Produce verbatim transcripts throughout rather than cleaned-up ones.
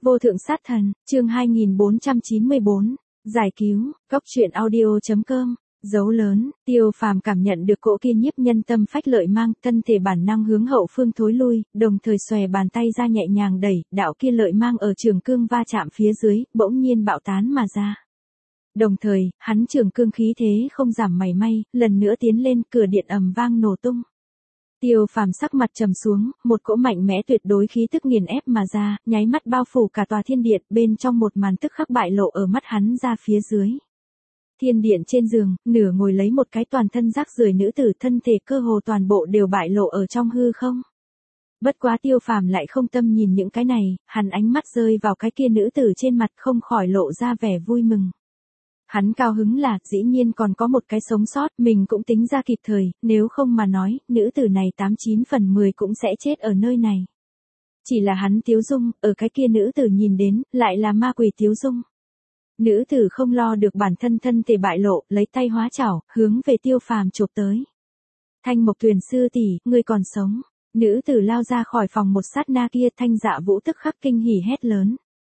Vô thượng sát thần, chương hai nghìn bốn trăm chín mươi bốn, giải cứu, góc truyện audio.com, dấu lớn, Tiêu Phàm cảm nhận được cỗ kia nhiếp nhân tâm phách lợi mang, thân thể bản năng hướng hậu phương thối lui, đồng thời xòe bàn tay ra nhẹ nhàng đẩy, đạo kia lợi mang ở trường cương va chạm phía dưới, bỗng nhiên bạo tán mà ra. Đồng thời, hắn trường cương khí thế không giảm mảy may, lần nữa tiến lên, cửa điện ầm vang nổ tung. Tiêu Phàm sắc mặt trầm xuống, một cỗ mạnh mẽ tuyệt đối khí tức nghiền ép mà ra, nháy mắt bao phủ cả tòa thiên điện, bên trong một màn tức khắc bại lộ ở mắt hắn ra phía dưới. Thiên điện trên giường, nửa ngồi lấy một cái toàn thân rác rưởi nữ tử, thân thể cơ hồ toàn bộ đều bại lộ ở trong hư không. Bất quá Tiêu Phàm lại không tâm nhìn những cái này, hắn ánh mắt rơi vào cái kia nữ tử trên mặt, không khỏi lộ ra vẻ vui mừng. Hắn cao hứng là, dĩ nhiên còn có một cái sống sót, mình cũng tính ra kịp thời, nếu không mà nói, nữ tử này tám chín phần mười cũng sẽ chết ở nơi này. Chỉ là hắn Tiếu Dung, ở cái kia nữ tử nhìn đến, lại là ma quỷ Tiếu Dung. Nữ tử không lo được bản thân thân thể bại lộ, lấy tay hóa chảo, hướng về Tiêu Phàm chộp tới. Thanh Mộc Tuyền sư tỷ, ngươi còn sống. Nữ tử lao ra khỏi phòng một sát na kia, Thanh Dạ Vũ tức khắc kinh hỉ hét lớn.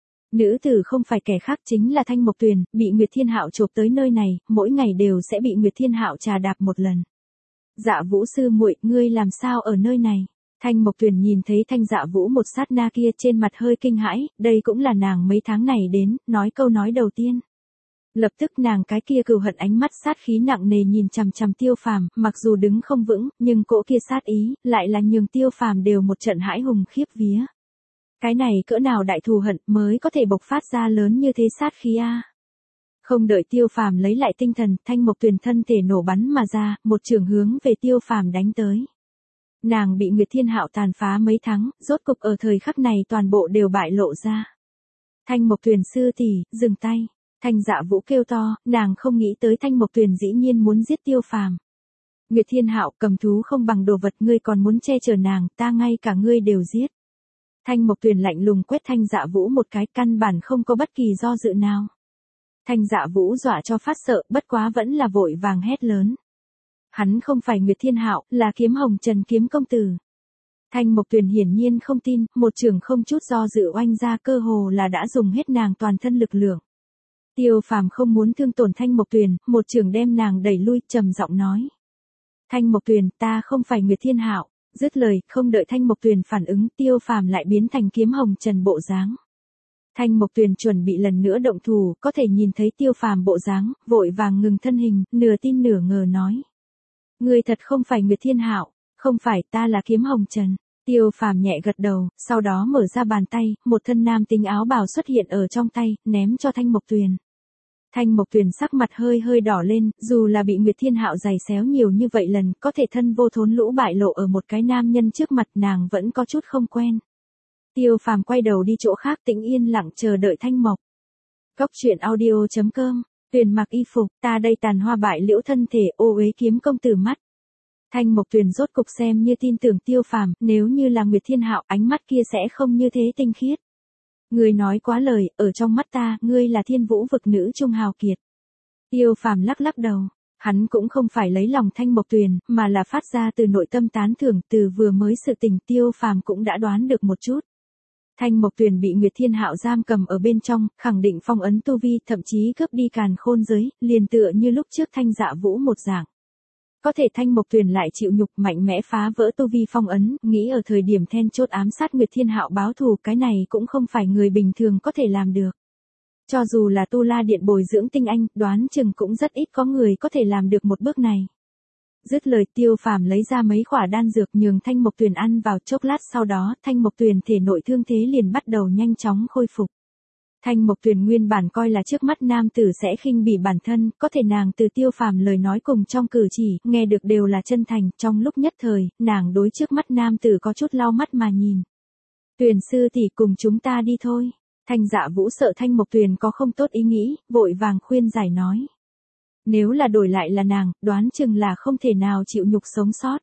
Nữ tử không phải kẻ khác, chính là Thanh Mộc Tuyền, bị Nguyệt Thiên Hạo chộp tới nơi này, mỗi ngày đều sẽ bị Nguyệt Thiên Hạo trà đạp một lần. Dạ Vũ sư muội, ngươi làm sao ở nơi này? Thanh Mộc Tuyền nhìn thấy Thanh Dạ Vũ một sát na kia, trên mặt hơi kinh hãi, đây cũng là nàng mấy tháng này đến, nói câu nói đầu tiên. Lập tức nàng cái kia cừu hận ánh mắt sát khí nặng nề nhìn chằm chằm Tiêu Phàm, mặc dù đứng không vững, nhưng cỗ kia sát ý, lại là nhường Tiêu Phàm đều một trận hãi hùng khiếp vía. Cái này cỡ nào đại thù hận mới có thể bộc phát ra lớn như thế sát khí a. Không đợi Tiêu Phàm lấy lại tinh thần, Thanh Mộc Tuyền thân thể nổ bắn mà ra, một trường hướng về Tiêu Phàm đánh tới. Nàng bị Nguyệt Thiên Hạo tàn phá mấy tháng, rốt cục ở thời khắc này toàn bộ đều bại lộ ra. Thanh Mộc Tuyền sư tỷ, dừng tay. Thanh Dạ Vũ kêu to, nàng không nghĩ tới Thanh Mộc Tuyền dĩ nhiên muốn giết Tiêu Phàm. Nguyệt Thiên Hạo, cầm thú không bằng đồ vật, ngươi còn muốn che chở nàng, ta ngay cả ngươi đều giết. Thanh Mộc Tuyền lạnh lùng quét Thanh Dạ Vũ một cái, căn bản không có bất kỳ do dự nào. Thanh Dạ Vũ dọa cho phát sợ, bất quá vẫn là vội vàng hét lớn. Hắn không phải Nguyệt Thiên Hạo, là Kiếm Hồng Trần kiếm công tử. Thanh Mộc Tuyền hiển nhiên không tin, một trường không chút do dự oanh ra, cơ hồ là đã dùng hết nàng toàn thân lực lượng. Tiêu Phàm không muốn thương tổn Thanh Mộc Tuyền, một trường đem nàng đẩy lui, trầm giọng nói. Thanh Mộc Tuyền, ta không phải Nguyệt Thiên Hạo. Dứt lời, không đợi Thanh Mộc Tuyền phản ứng, Tiêu Phàm lại biến thành Kiếm Hồng Trần bộ dáng. Thanh Mộc Tuyền chuẩn bị lần nữa động thủ, có thể nhìn thấy Tiêu Phàm bộ dáng, vội vàng ngừng thân hình, nửa tin nửa ngờ nói. Ngươi thật không phải Nguyệt Thiên Hạo, không phải, ta là Kiếm Hồng Trần. Tiêu Phàm nhẹ gật đầu, sau đó mở ra bàn tay, một thân nam tính áo bào xuất hiện ở trong tay, ném cho Thanh Mộc Tuyền. Thanh Mộc Tuyền sắc mặt hơi hơi đỏ lên, dù là bị Nguyệt Thiên Hạo giày xéo nhiều như vậy lần, có thể thân vô thốn lũ bại lộ ở một cái nam nhân trước mặt, nàng vẫn có chút không quen. Tiêu Phàm quay đầu đi chỗ khác, tĩnh yên lặng chờ đợi Thanh Mộc. Góc truyện audio.com, Tuyền mặc y phục, ta đây tàn hoa bại liễu thân thể, ô uế kiếm công tử mắt. Thanh Mộc Tuyền rốt cục xem như tin tưởng Tiêu Phàm, nếu như là Nguyệt Thiên Hạo, ánh mắt kia sẽ không như thế tinh khiết. Ngươi nói quá lời, ở trong mắt ta, ngươi là thiên vũ vực nữ trung hào kiệt. Tiêu Phàm lắc lắc đầu, hắn cũng không phải lấy lòng Thanh Mộc Tuyền, mà là phát ra từ nội tâm tán thưởng, từ vừa mới sự tình Tiêu Phàm cũng đã đoán được một chút. Thanh Mộc Tuyền bị Nguyệt Thiên Hạo giam cầm ở bên trong, khẳng định phong ấn tu vi, thậm chí cướp đi càn khôn giới, liền tựa như lúc trước Thanh Dạ Vũ một dạng. Có thể Thanh Mộc Tuyền lại chịu nhục, mạnh mẽ phá vỡ tu vi phong ấn, nghĩ ở thời điểm then chốt ám sát Nguyệt Thiên Hạo báo thù, cái này cũng không phải người bình thường có thể làm được. Cho dù là Tu La Điện bồi dưỡng tinh anh, đoán chừng cũng rất ít có người có thể làm được một bước này. Dứt lời, Tiêu Phàm lấy ra mấy quả đan dược nhường Thanh Mộc Tuyền ăn vào, chốc lát sau đó, Thanh Mộc Tuyền thể nội thương thế liền bắt đầu nhanh chóng khôi phục. Thanh Mộc Tuyền nguyên bản coi là trước mắt nam tử sẽ khinh bỉ bản thân, có thể nàng từ Tiêu Phàm lời nói cùng trong cử chỉ, nghe được đều là chân thành, trong lúc nhất thời, nàng đối trước mắt nam tử có chút lau mắt mà nhìn. Tuyền sư tỷ, cùng chúng ta đi thôi. Thanh Dạ Vũ sợ Thanh Mộc Tuyền có không tốt ý nghĩ, vội vàng khuyên giải nói. Nếu là đổi lại là nàng, đoán chừng là không thể nào chịu nhục sống sót.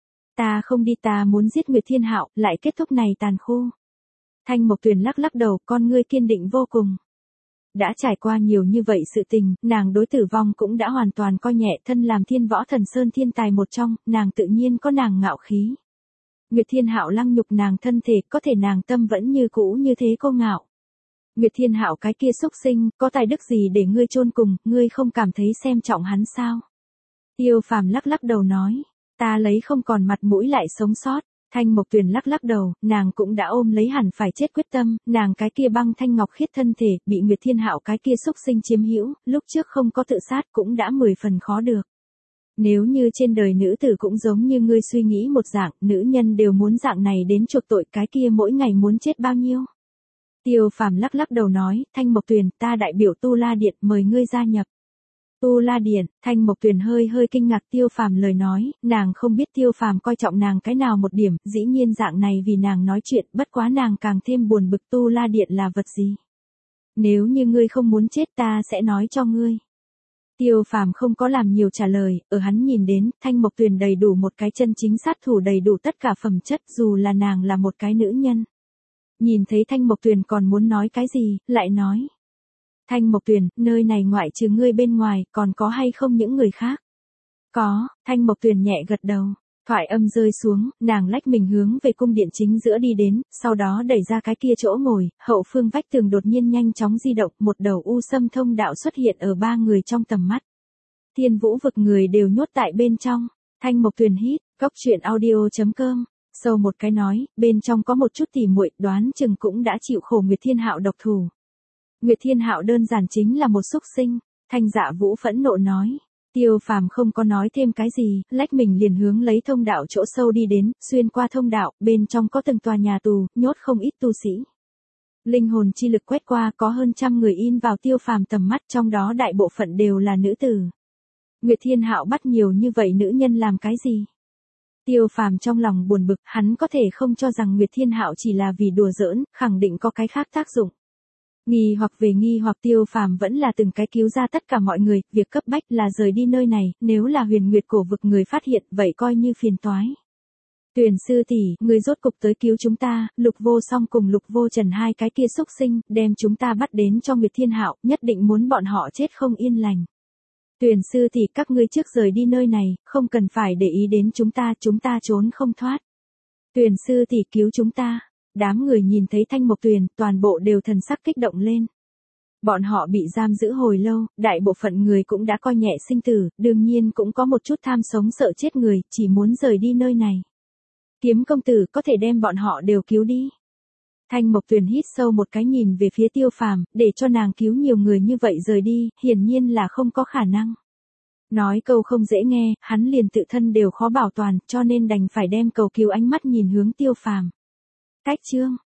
Ta không đi, ta muốn giết Nguyệt Thiên Hạo, lại kết thúc này tàn khô. Thanh Mộc Tuyền lắc lắc đầu, con ngươi kiên định vô cùng. Đã trải qua nhiều như vậy sự tình, nàng đối tử vong cũng đã hoàn toàn coi nhẹ, thân làm Thiên Võ Thần Sơn thiên tài một trong, nàng tự nhiên có nàng ngạo khí. Nguyệt Thiên Hạo lăng nhục nàng thân thể, có thể nàng tâm vẫn như cũ như thế cô ngạo. Nguyệt Thiên Hạo cái kia xúc sinh, có tài đức gì để ngươi chôn cùng, ngươi không cảm thấy xem trọng hắn sao? Tiêu Phàm lắc lắc đầu nói, ta lấy không còn mặt mũi lại sống sót. Thanh Mộc Tuyền lắc lắc đầu, nàng cũng đã ôm lấy hẳn phải chết quyết tâm, nàng cái kia băng thanh ngọc khiết thân thể, bị Nguyệt Thiên Hạo cái kia xúc sinh chiếm hữu, lúc trước không có tự sát cũng đã mười phần khó được. Nếu như trên đời nữ tử cũng giống như ngươi suy nghĩ một dạng, nữ nhân đều muốn dạng này đến chuộc tội, cái kia mỗi ngày muốn chết bao nhiêu? Tiêu Phàm lắc lắc đầu nói, Thanh Mộc Tuyền, ta đại biểu Tu La Điện mời ngươi gia nhập. Tu La Điện, Thanh Mộc Tuyền hơi hơi kinh ngạc Tiêu Phàm lời nói, nàng không biết Tiêu Phàm coi trọng nàng cái nào một điểm, dĩ nhiên dạng này vì nàng nói chuyện, bất quá nàng càng thêm buồn bực Tu La Điện là vật gì. Nếu như ngươi không muốn chết ta sẽ nói cho ngươi. Tiêu Phàm không có làm nhiều trả lời, ở hắn nhìn đến, Thanh Mộc Tuyền đầy đủ một cái chân chính sát thủ, đầy đủ tất cả phẩm chất, dù là nàng là một cái nữ nhân. Nhìn thấy Thanh Mộc Tuyền còn muốn nói cái gì, lại nói. Thanh Mộc Tuyền, nơi này ngoại trừ ngươi bên ngoài, còn có hay không những người khác? Có, Thanh Mộc Tuyền nhẹ gật đầu. Thoại âm rơi xuống, nàng lách mình hướng về cung điện chính giữa đi đến, sau đó đẩy ra cái kia chỗ ngồi, hậu phương vách tường đột nhiên nhanh chóng di động, một đầu u sâm thông đạo xuất hiện ở ba người trong tầm mắt. Thiên Vũ vực người đều nhốt tại bên trong. Thanh Mộc Tuyền hít, góc truyện audio chấm com. Sâu một cái nói, bên trong có một chút tỉ muội, đoán chừng cũng đã chịu khổ Nguyệt Thiên Hạo độc thủ. Nguyệt Thiên Hạo đơn giản chính là một xúc sinh, Thanh Dạ Vũ phẫn nộ nói. Tiêu Phàm không có nói thêm cái gì, lách mình liền hướng lấy thông đạo chỗ sâu đi đến, xuyên qua thông đạo, bên trong có từng tòa nhà tù, nhốt không ít tu sĩ. Linh hồn chi lực quét qua, có hơn trăm người in vào Tiêu Phàm tầm mắt, trong đó đại bộ phận đều là nữ tử. Nguyệt Thiên Hạo bắt nhiều như vậy nữ nhân làm cái gì? Tiêu Phàm trong lòng buồn bực, hắn có thể không cho rằng Nguyệt Thiên Hạo chỉ là vì đùa giỡn, khẳng định có cái khác tác dụng. Nghi hoặc về nghi hoặc Tiêu Phàm vẫn là từng cái cứu ra tất cả mọi người, việc cấp bách là rời đi nơi này, nếu là Huyền Nguyệt cổ vực người phát hiện, vậy coi như phiền toái. Tuyền sư tỷ, người rốt cục tới cứu chúng ta, Lục Vô Song cùng Lục Vô Trần hai cái kia xúc sinh, đem chúng ta bắt đến cho Nguyệt Thiên Hạo, nhất định muốn bọn họ chết không yên lành. Tuyền sư tỷ, các ngươi trước rời đi nơi này, không cần phải để ý đến chúng ta, chúng ta trốn không thoát. Tuyền sư tỷ cứu chúng ta. Đám người nhìn thấy Thanh Mộc Tuyền, toàn bộ đều thần sắc kích động lên. Bọn họ bị giam giữ hồi lâu, đại bộ phận người cũng đã coi nhẹ sinh tử, đương nhiên cũng có một chút tham sống sợ chết người, chỉ muốn rời đi nơi này. Kiếm công tử có thể đem bọn họ đều cứu đi. Thanh Mộc Tuyền hít sâu một cái nhìn về phía Tiêu Phàm, để cho nàng cứu nhiều người như vậy rời đi, hiển nhiên là không có khả năng. Nói câu không dễ nghe, hắn liền tự thân đều khó bảo toàn, cho nên đành phải đem cầu cứu ánh mắt nhìn hướng Tiêu Phàm. Cách chương